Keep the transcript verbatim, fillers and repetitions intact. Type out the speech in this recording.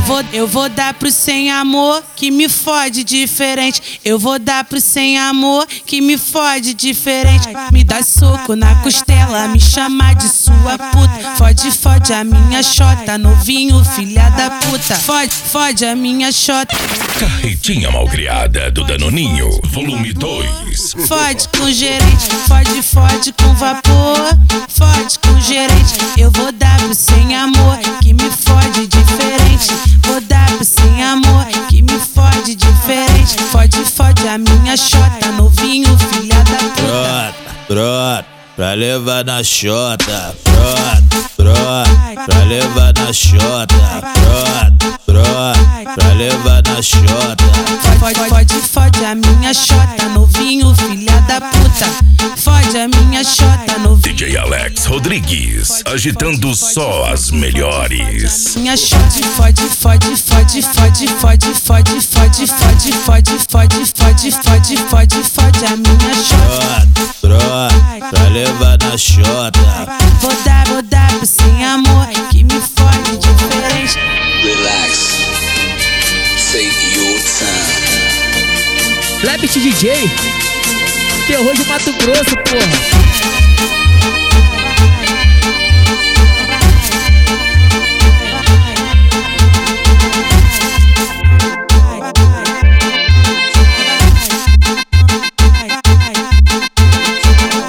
vou, eu vou dar pro sem amor que me fode diferente. Eu vou dar pro sem amor que me fode diferente. Me dá soco na costela, me chama de sua puta. Fode, fode a minha xota, novinho, filha da puta. Fode, fode a minha xota. Carretinha malcriada do Danoninho, volume dois. Fode com gerente, fode, fode com vapor. Fode com gerente, eu vou dar pro sem amor que me fode diferente. Vou dar pro sem amor que me fode diferente. Fode, fode a minha xota, novinho, filha da puta. Brota, brota, pra levar na xota. Brota, brota, pra levar na xota. Brota, brota, pra levar na xota. Fode, fode, fode a minha xota, novinho, filha da puta. Fode a minha xota, novinho. D J Alex Rodrigues, agitando só as melhores. Minha xota, fode, fode, fode, fode, fode, fode, fode, fode, fode, fode, fode, fode, fode, fode a minha xota. Brota, brota, pra levar na xota. Vou dar, vou dar pro sem amor que me fode diferente. Relax, take your time. Labit D J, terror de Mato Grosso, porra.